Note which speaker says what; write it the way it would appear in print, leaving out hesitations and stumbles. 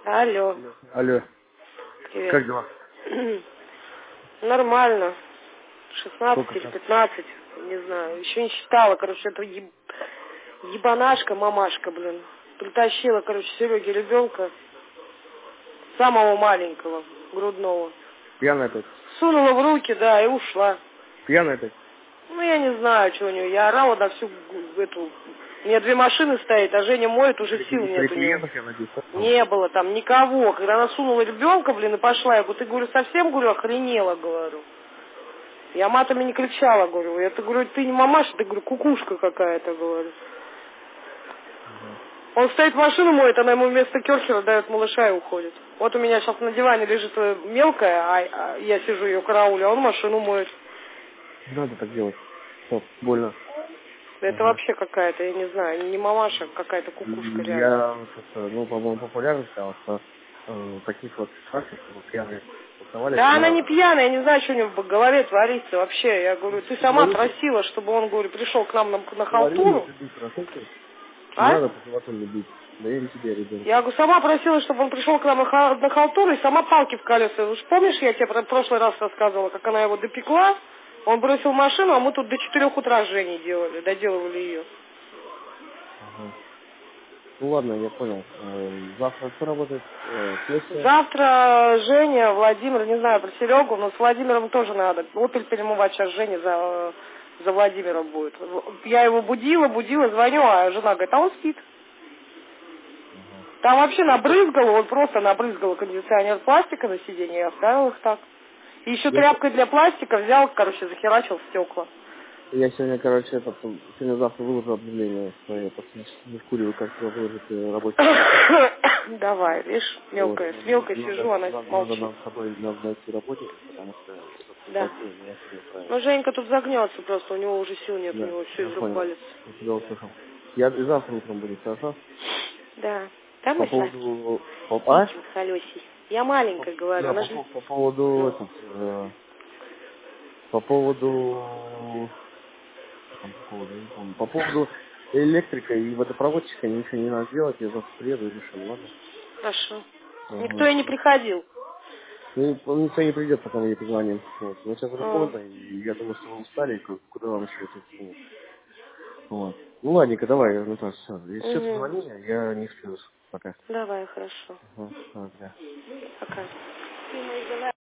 Speaker 1: Алло.
Speaker 2: Алло.
Speaker 1: Привет.
Speaker 2: Как дела?
Speaker 1: Нормально. 16
Speaker 2: Сколько
Speaker 1: или
Speaker 2: там?
Speaker 1: 15, не знаю. Еще не считала, короче, это ебанашка, мамашка, блин. Притащила, короче, Сереге ребенка, самого маленького, грудного.
Speaker 2: Пьяная опять?
Speaker 1: Сунула в руки, да, и ушла.
Speaker 2: Пьяная опять?
Speaker 1: Ну, я не знаю, что у нее. Я орала на всю эту... У меня 2 машины стоит, а Женя моет, уже сил
Speaker 2: Или
Speaker 1: нет у него.
Speaker 2: клиентов, я надеюсь?
Speaker 1: Не было там никого. Когда она сунула ребенка, блин, и пошла, я говорю, ты, говорю, совсем, говорю, охренела, говорю. Я матами не кричала, говорю. Я говорю, ты не мамаша, ты, говорю, кукушка какая-то, говорю. Он стоит машину моет, она ему вместо керхера дает малыша и уходит. Вот у меня сейчас на диване лежит мелкая, а я сижу ее караулю, а он машину моет.
Speaker 2: Не надо так делать. Стоп, больно.
Speaker 1: Это вообще какая-то, я не знаю, не мамаша, а какая-то кукушка реально.
Speaker 2: Я, ну, по-моему, популярно сказал, что таких вот фактов, чтобы пьяные уставали.
Speaker 1: Да она не пьяная, я не знаю, что у него в голове творится вообще. Я говорю, ты сама просила, чтобы он, говорю, пришел к нам на халтуру.
Speaker 2: Не надо по животу не бить. Доверь себе, ребенок.
Speaker 1: Я говорю, сама просила, чтобы он пришел к нам на халтуру и сама палки в колеса. Уж помнишь, я тебе в прошлый раз рассказывала, как она его допекла? Он бросил машину, а мы тут до 4 утра с Женей делали, доделывали ее.
Speaker 2: Ага. Ну ладно, я понял. Завтра кто работает?
Speaker 1: Завтра Женя, Владимир, не знаю про Серегу, но с Владимиром тоже надо. Опель перемывать, сейчас Женя за Владимиром будет. Я его будила, звоню, а жена говорит, а он спит. Там вообще набрызгало, он просто набрызгал кондиционер пластика на сиденье и оставил их так. И еще тряпкой для пластика взял, короче, захерачил стекла.
Speaker 2: Я сегодня, короче, сегодня-завтра выложу объявление, что я просто не вкуриваю, как его выложить рабочий.
Speaker 1: Давай, видишь, мелкая, с мелкой сижу, она молчит.
Speaker 2: Надо с собой найти работник, потому что...
Speaker 1: Да. Ну, Женька тут загнется просто, у него уже сил нет, у него все из рук валится.
Speaker 2: Я тебя услышал. Я и завтра утром буду, хорошо?
Speaker 1: Да. Там
Speaker 2: по поводу...
Speaker 1: Халёсий. Я маленькая говорю.
Speaker 2: Да, по поводу... По поводу электрика и водопроводчика ничего не надо делать, я завтра приеду и решу, ладно?
Speaker 1: Хорошо. Никто и не приходил.
Speaker 2: Ну, никто не придет, пока мы не позвоним. Вот. Но сейчас уже поздно, и я думаю, что вы устали, и куда вам еще это... Вот. Ну, ладненько, давай, Наташа, все. Если что-то звони, я не сплю пока.
Speaker 1: Давай, хорошо.
Speaker 2: Да.
Speaker 1: Пока.